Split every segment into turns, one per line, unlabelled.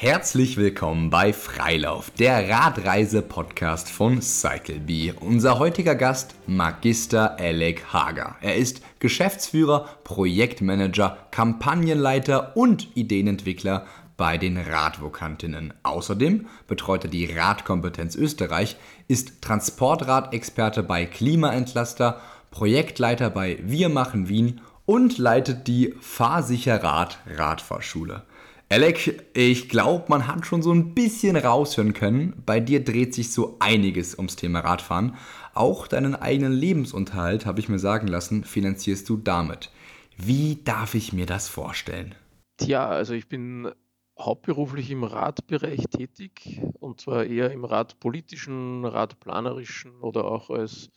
Herzlich willkommen bei Freilauf, der Radreise-Podcast von CycleBee. Unser heutiger Gast, Magister Alec Hager. Er ist Geschäftsführer, Projektmanager, Kampagnenleiter und Ideenentwickler bei den Radvokantinnen. Außerdem betreut er die Radkompetenz Österreich, ist Transportradexperte bei Klimaentlaster, Projektleiter bei Wir machen Wien und leitet die Fahrsicher Rad Radfahrschule. Alec, ich glaube, man hat schon so ein bisschen raushören können, bei dir dreht sich so einiges ums Thema Radfahren. Auch deinen eigenen Lebensunterhalt, habe ich mir sagen lassen, finanzierst du damit. Wie darf ich mir das vorstellen?
Tja, also ich bin hauptberuflich im Radbereich tätig und zwar eher im radpolitischen, radplanerischen oder auch als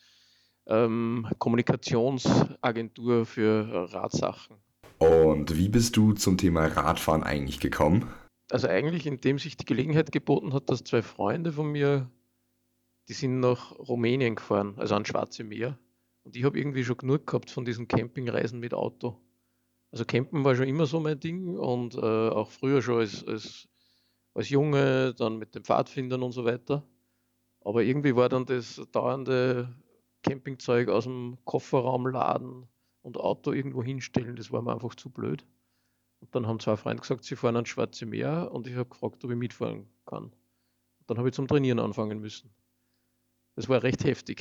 Kommunikationsagentur für Radsachen.
Und wie bist du zum Thema Radfahren eigentlich gekommen?
Also eigentlich, indem sich die Gelegenheit geboten hat, dass zwei Freunde von mir, die sind nach Rumänien gefahren, also ans Schwarze Meer. Und ich habe irgendwie schon genug gehabt von diesen Campingreisen mit Auto. Also Campen war schon immer so mein Ding und auch früher schon als Junge, dann mit den Pfadfindern und so weiter. Aber irgendwie war dann das dauernde Campingzeug aus dem Kofferraum laden und Auto irgendwo hinstellen, das war mir einfach zu blöd. Und dann haben zwei Freunde gesagt, sie fahren ans Schwarze Meer und ich habe gefragt, ob ich mitfahren kann. Und dann habe ich zum Trainieren anfangen müssen. Das war recht heftig.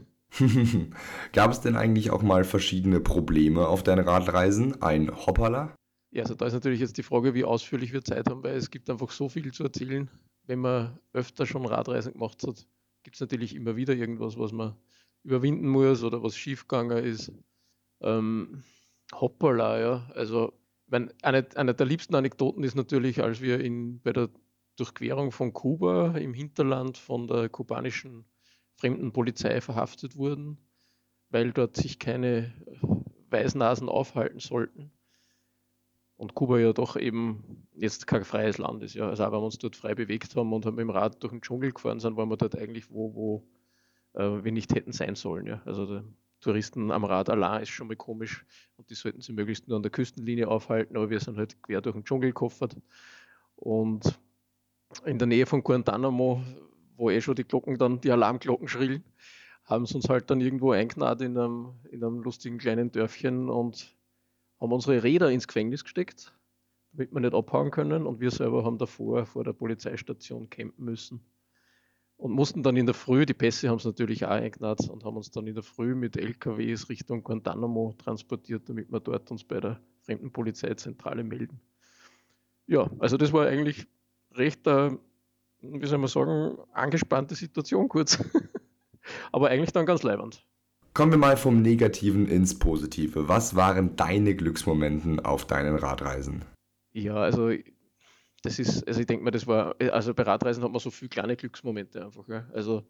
Gab es denn eigentlich auch mal verschiedene Probleme auf deinen Radreisen? Ein Hoppala?
Ja, also da ist natürlich jetzt die Frage, wie ausführlich wir Zeit haben, weil es gibt einfach so viel zu erzählen. Wenn man öfter schon Radreisen gemacht hat, gibt es natürlich immer wieder irgendwas, was man überwinden muss oder was schiefgegangen ist. Ähm, Hoppala, ja. Also, eine der liebsten Anekdoten ist natürlich, als wir bei der Durchquerung von Kuba im Hinterland von der kubanischen Fremdenpolizei verhaftet wurden, weil dort sich keine Weißnasen aufhalten sollten. Und Kuba ja doch eben jetzt kein freies Land ist. Ja. Also auch wenn wir uns dort frei bewegt haben und haben mit dem Rad durch den Dschungel gefahren sind, waren wir dort eigentlich wo wir nicht hätten sein sollen. Ja. Also der Touristen am Rad allein ist schon mal komisch und die sollten sie möglichst nur an der Küstenlinie aufhalten, aber wir sind halt quer durch den Dschungel gekoffert. Und in der Nähe von Guantanamo, wo schon die Alarmglocken schrillen, haben sie uns halt dann irgendwo eingenäht in einem lustigen kleinen Dörfchen und haben unsere Räder ins Gefängnis gesteckt, damit wir nicht abhauen können. Und wir selber haben davor vor der Polizeistation campen müssen. Und mussten dann in der Früh, die Pässe haben es natürlich auch eingenäht und haben uns dann in der Früh mit LKWs Richtung Guantanamo transportiert, damit wir dort uns bei der Fremdenpolizeizentrale melden. Ja, also das war eigentlich recht, wie soll man sagen, angespannte Situation kurz. Aber eigentlich dann ganz leibend.
Kommen wir mal vom Negativen ins Positive. Was waren deine Glücksmomente auf deinen Radreisen?
Ja, also also ich denke mal, also bei Radreisen hat man so viele kleine Glücksmomente einfach. Ja. Also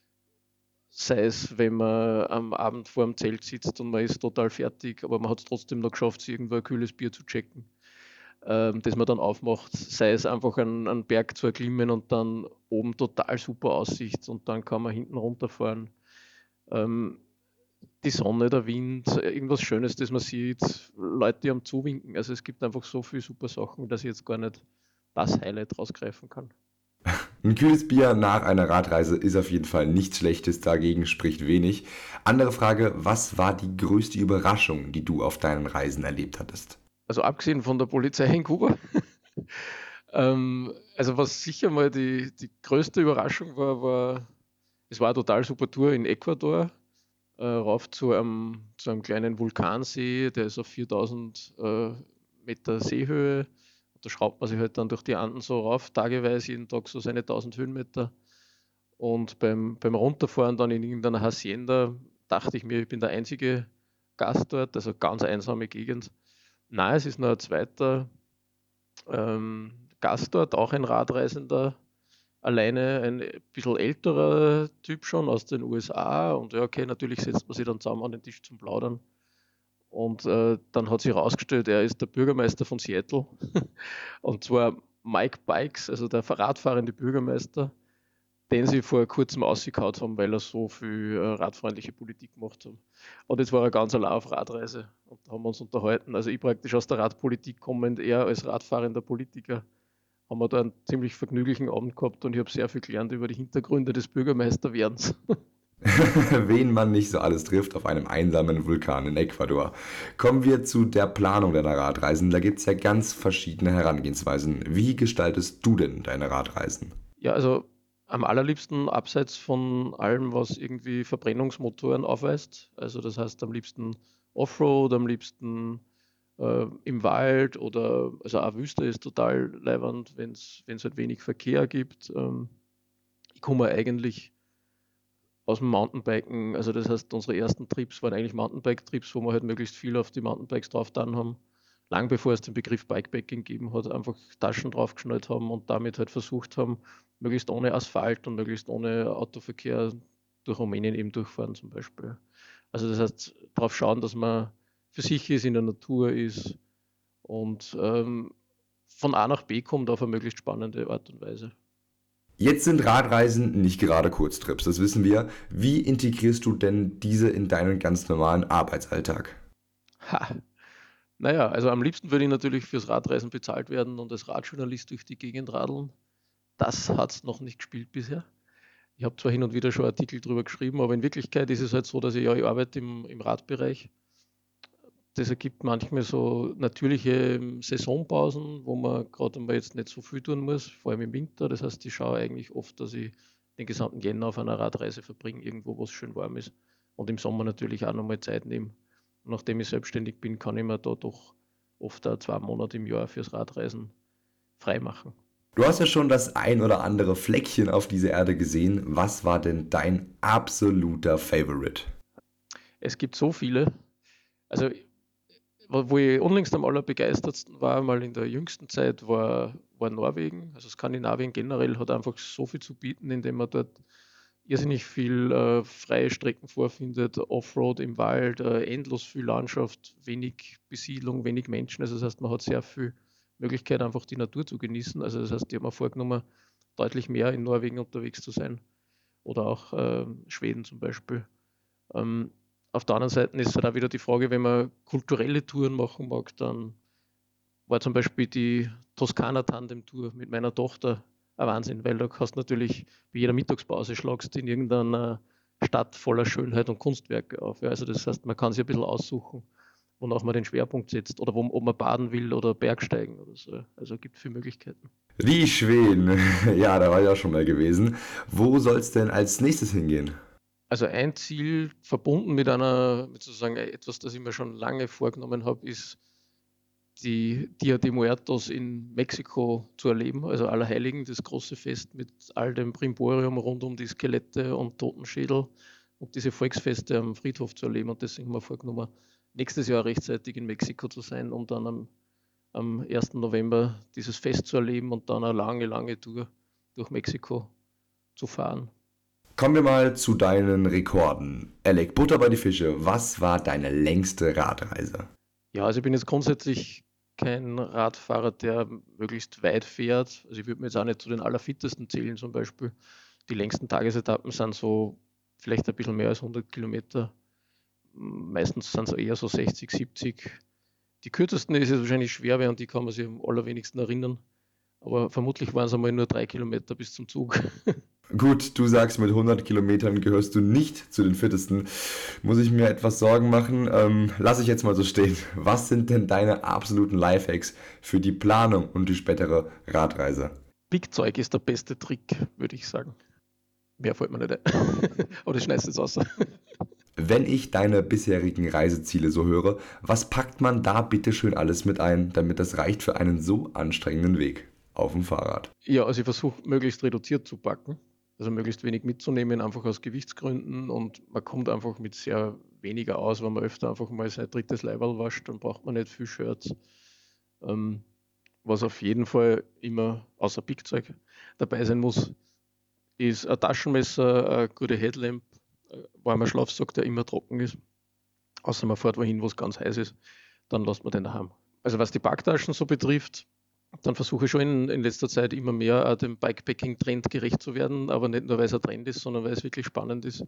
sei es, wenn man am Abend vor dem Zelt sitzt und man ist total fertig, aber man hat es trotzdem noch geschafft, sich irgendwo ein kühles Bier zu checken, das man dann aufmacht. Sei es einfach einen Berg zu erklimmen und dann oben total super Aussicht und dann kann man hinten runterfahren. Ähm, die Sonne, der Wind, irgendwas Schönes, das man sieht, Leute, die am Zuwinken. Also es gibt einfach so viele super Sachen, dass ich jetzt gar nicht das Highlight rausgreifen kann.
Ein kühles Bier nach einer Radreise ist auf jeden Fall nichts Schlechtes, dagegen spricht wenig. Andere Frage, was war die größte Überraschung, die du auf deinen Reisen erlebt hattest?
Also abgesehen von der Polizei in Kuba. Also was sicher mal die größte Überraschung war, es war eine total super Tour in Ecuador, rauf zu einem kleinen Vulkansee, der ist auf 4000 Meter Seehöhe. Da schraubt man sich halt dann durch die Anden so rauf, tageweise, jeden Tag so seine 1000 Höhenmeter. Und beim Runterfahren dann in irgendeiner Hacienda dachte ich mir, ich bin der einzige Gast dort, also ganz einsame Gegend. Nein, es ist noch ein zweiter Gast dort, auch ein Radreisender, alleine ein bisschen älterer Typ schon aus den USA. Und ja, okay, natürlich setzt man sich dann zusammen an den Tisch zum Plaudern. Und dann hat sich herausgestellt, er ist der Bürgermeister von Seattle. Und zwar Mike Bikes, also der radfahrende Bürgermeister, den sie vor kurzem ausgekaut haben, weil er so viel radfreundliche Politik gemacht hat. Und jetzt war er ganz allein auf Radreise und da haben wir uns unterhalten. Also ich praktisch aus der Radpolitik kommend, er als radfahrender Politiker, haben wir da einen ziemlich vergnüglichen Abend gehabt und ich habe sehr viel gelernt über die Hintergründe des Bürgermeisterwerdens.
Wen man nicht so alles trifft auf einem einsamen Vulkan in Ecuador. Kommen wir zu der Planung deiner Radreisen. Da gibt es ja ganz verschiedene Herangehensweisen. Wie gestaltest du denn deine Radreisen?
Ja, also am allerliebsten abseits von allem, was irgendwie Verbrennungsmotoren aufweist. Also das heißt am liebsten Offroad, am liebsten im Wald oder also auch Wüste ist total leiwand, wenn es halt wenig Verkehr gibt. Ich komme eigentlich aus dem Mountainbiken, also das heißt, unsere ersten Trips waren eigentlich Mountainbike-Trips, wo wir halt möglichst viel auf die Mountainbikes drauf getan haben. Lang bevor es den Begriff Bikepacking gegeben hat, einfach Taschen draufgeschnallt haben und damit halt versucht haben, möglichst ohne Asphalt und möglichst ohne Autoverkehr durch Rumänien eben durchfahren zum Beispiel. Also das heißt, darauf schauen, dass man für sich ist, in der Natur ist und von A nach B kommt auf eine möglichst spannende Art und Weise.
Jetzt sind Radreisen nicht gerade Kurztrips, das wissen wir. Wie integrierst du denn diese in deinen ganz normalen Arbeitsalltag?
Ha. Naja, also am liebsten würde ich natürlich fürs Radreisen bezahlt werden und als Radjournalist durch die Gegend radeln. Das hat es noch nicht gespielt bisher. Ich habe zwar hin und wieder schon Artikel drüber geschrieben, aber in Wirklichkeit ist es halt so, dass ich arbeite im Radbereich. Das ergibt manchmal so natürliche Saisonpausen, wo man gerade mal jetzt nicht so viel tun muss, vor allem im Winter. Das heißt, ich schaue eigentlich oft, dass ich den gesamten Jänner auf einer Radreise verbringe, irgendwo, wo es schön warm ist. Und im Sommer natürlich auch nochmal Zeit nehmen. Und nachdem ich selbstständig bin, kann ich mir da doch oft auch 2 Monate im Jahr fürs Radreisen freimachen.
Du hast ja schon das ein oder andere Fleckchen auf dieser Erde gesehen. Was war denn dein absoluter Favorite?
Es gibt so viele. Also wo ich unlängst am allerbegeistertsten war, mal in der jüngsten Zeit, war Norwegen. Also Skandinavien generell hat einfach so viel zu bieten, indem man dort irrsinnig viel freie Strecken vorfindet, Offroad im Wald, endlos viel Landschaft, wenig Besiedlung, wenig Menschen. Also das heißt, man hat sehr viel Möglichkeit, einfach die Natur zu genießen. Also das heißt, ich habe mir vorgenommen, deutlich mehr in Norwegen unterwegs zu sein oder auch Schweden zum Beispiel. Ähm, auf der anderen Seite ist halt auch wieder die Frage, wenn man kulturelle Touren machen mag, dann war zum Beispiel die Toskana-Tandem-Tour mit meiner Tochter ein Wahnsinn, weil da kannst du natürlich bei jeder Mittagspause schlagst in irgendeiner Stadt voller Schönheit und Kunstwerke auf. Ja, also das heißt, man kann sich ein bisschen aussuchen, wonach man den Schwerpunkt setzt oder ob man baden will oder Bergsteigen oder so. Also es gibt viele Möglichkeiten.
Die Schweden. Ja, da war ich auch schon mal gewesen. Wo soll es denn als nächstes hingehen?
Also ein Ziel verbunden mit sozusagen etwas, das ich mir schon lange vorgenommen habe, ist die Dia de Muertos in Mexiko zu erleben, also Allerheiligen, das große Fest mit all dem Brimborium rund um die Skelette und Totenschädel und diese Volksfeste am Friedhof zu erleben. Und deswegen haben wir vorgenommen, nächstes Jahr rechtzeitig in Mexiko zu sein, um dann am 1. November dieses Fest zu erleben und dann eine lange, lange Tour durch Mexiko zu fahren.
Kommen wir mal zu deinen Rekorden. Alec, Butter bei die Fische. Was war deine längste Radreise?
Ja, also ich bin jetzt grundsätzlich kein Radfahrer, der möglichst weit fährt. Also ich würde mir jetzt auch nicht zu den allerfittesten zählen zum Beispiel. Die längsten Tagesetappen sind so vielleicht ein bisschen mehr als 100 Kilometer. Meistens sind es eher so 60, 70. Die kürzesten ist es wahrscheinlich Schwerwe und die kann man sich am allerwenigsten erinnern. Aber vermutlich waren es einmal nur 3 Kilometer bis zum Zug.
Gut, du sagst, mit 100 Kilometern gehörst du nicht zu den Fittesten. Muss ich mir etwas Sorgen machen? Lass ich jetzt mal so stehen. Was sind denn deine absoluten Lifehacks für die Planung und die spätere Radreise?
Big Zeug ist der beste Trick, würde ich sagen. Mehr fällt mir nicht ein. Oder ich schneide es jetzt aus.
Wenn ich deine bisherigen Reiseziele so höre, was packt man da bitte schön alles mit ein, damit das reicht für einen so anstrengenden Weg auf dem Fahrrad?
Ja, also ich versuche möglichst reduziert zu packen, also möglichst wenig mitzunehmen, einfach aus Gewichtsgründen und man kommt einfach mit sehr weniger aus, wenn man öfter einfach mal sein drittes Leiberl wascht, dann braucht man nicht viel Shirts. Ähm, was auf jeden Fall immer außer Pickzeug dabei sein muss, ist ein Taschenmesser, eine gute Headlamp, warmer Schlafsack, der immer trocken ist, außer man fährt wohin, wo es ganz heiß ist, dann lässt man den daheim. Also was die Packtaschen so betrifft, dann versuche ich schon in letzter Zeit immer mehr dem Bikepacking-Trend gerecht zu werden, aber nicht nur, weil es ein Trend ist, sondern weil es wirklich spannend ist,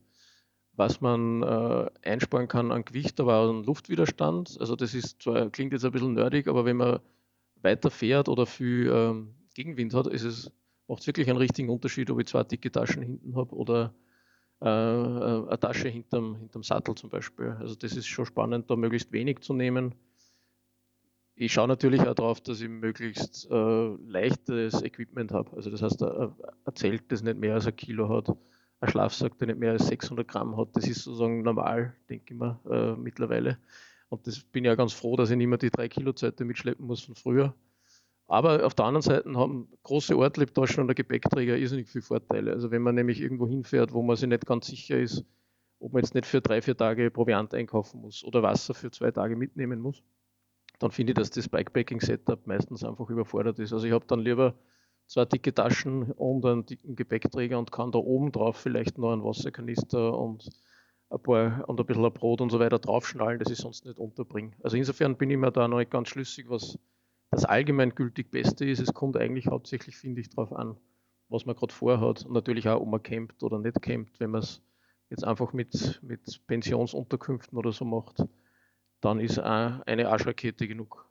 was man einsparen kann an Gewicht, aber auch an Luftwiderstand. Also das ist zwar, klingt jetzt ein bisschen nerdig, aber wenn man weiter fährt oder viel Gegenwind hat, macht es wirklich einen richtigen Unterschied, ob ich 2 dicke Taschen hinten habe oder eine Tasche hinterm Sattel zum Beispiel. Also das ist schon spannend, da möglichst wenig zu nehmen. Ich schaue natürlich auch darauf, dass ich möglichst leichtes Equipment habe. Also das heißt, ein Zelt, das nicht mehr als 1 Kilo hat, ein Schlafsack, der nicht mehr als 600 Gramm hat, das ist sozusagen normal, denke ich mir, mittlerweile. Und das bin ich ja ganz froh, dass ich nicht mehr die 3 Kilo Zelte mitschleppen muss von früher. Aber auf der anderen Seite haben große Ortliebtaschen und der Gepäckträger irrsinnig viele Vorteile. Also wenn man nämlich irgendwo hinfährt, wo man sich nicht ganz sicher ist, ob man jetzt nicht für 3-4 Tage Proviant einkaufen muss oder Wasser für 2 Tage mitnehmen muss, dann finde ich, dass das Bikepacking-Setup meistens einfach überfordert ist. Also ich habe dann lieber 2 dicke Taschen und einen dicken Gepäckträger und kann da oben drauf vielleicht noch einen Wasserkanister und ein bisschen ein Brot und so weiter draufschnallen, das ich sonst nicht unterbringe. Also insofern bin ich mir da noch nicht ganz schlüssig, was das allgemeingültig Beste ist. Es kommt eigentlich hauptsächlich, finde ich, darauf an, was man gerade vorhat und natürlich auch, ob man campt oder nicht campt. Wenn man es jetzt einfach mit Pensionsunterkünften oder so macht, dann ist auch eine Arschrakete genug.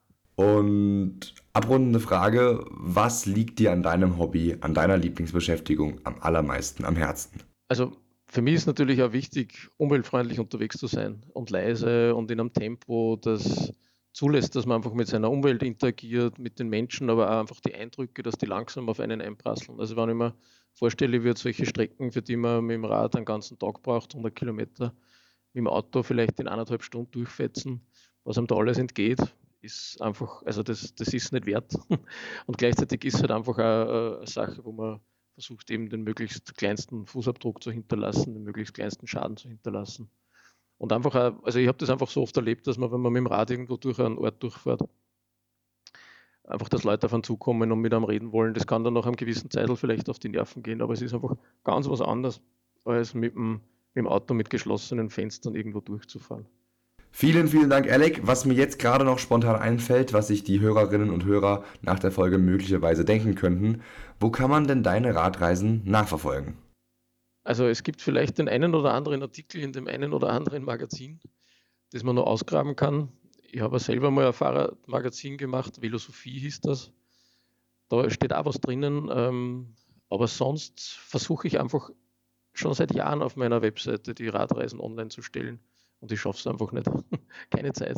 Und abrundende Frage, was liegt dir an deinem Hobby, an deiner Lieblingsbeschäftigung am allermeisten am Herzen?
Also für mich ist natürlich auch wichtig, umweltfreundlich unterwegs zu sein und leise und in einem Tempo, das zulässt, dass man einfach mit seiner Umwelt interagiert, mit den Menschen, aber auch einfach die Eindrücke, dass die langsam auf einen einprasseln. Also wenn ich mir vorstelle, ich würde solche Strecken, für die man mit dem Rad einen ganzen Tag braucht, 100 Kilometer, mit dem Auto vielleicht in 1,5 Stunden durchfetzen, was einem da alles entgeht, ist einfach, also das ist nicht wert. Und gleichzeitig ist es halt einfach auch eine Sache, wo man versucht, eben den möglichst kleinsten Fußabdruck zu hinterlassen, den möglichst kleinsten Schaden zu hinterlassen. Und einfach, also ich habe das einfach so oft erlebt, dass man, wenn man mit dem Rad irgendwo durch einen Ort durchfährt, einfach, dass Leute auf einen zukommen und mit einem reden wollen. Das kann dann nach einem gewissen Zeitl vielleicht auf die Nerven gehen, aber es ist einfach ganz was anderes, als mit dem Auto mit geschlossenen Fenstern irgendwo durchzufahren.
Vielen, vielen Dank, Alec. Was mir jetzt gerade noch spontan einfällt, was sich die Hörerinnen und Hörer nach der Folge möglicherweise denken könnten, wo kann man denn deine Radreisen nachverfolgen?
Also es gibt vielleicht den einen oder anderen Artikel in dem einen oder anderen Magazin, das man noch ausgraben kann. Ich habe selber mal ein Fahrradmagazin gemacht, Velosophie hieß das. Da steht auch was drinnen, aber sonst versuche ich einfach schon seit Jahren auf meiner Webseite die Radreisen online zu stellen und ich schaffe es einfach nicht. Keine Zeit.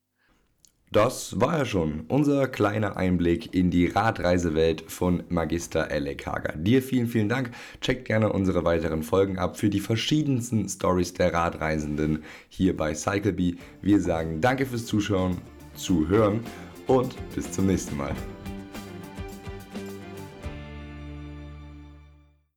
Das war ja schon unser kleiner Einblick in die Radreisewelt von Magister Alec Hager. Dir vielen, vielen Dank. Checkt gerne unsere weiteren Folgen ab für die verschiedensten Stories der Radreisenden hier bei CycleBee. Wir sagen danke fürs Zuschauen, Zuhören und bis zum nächsten Mal.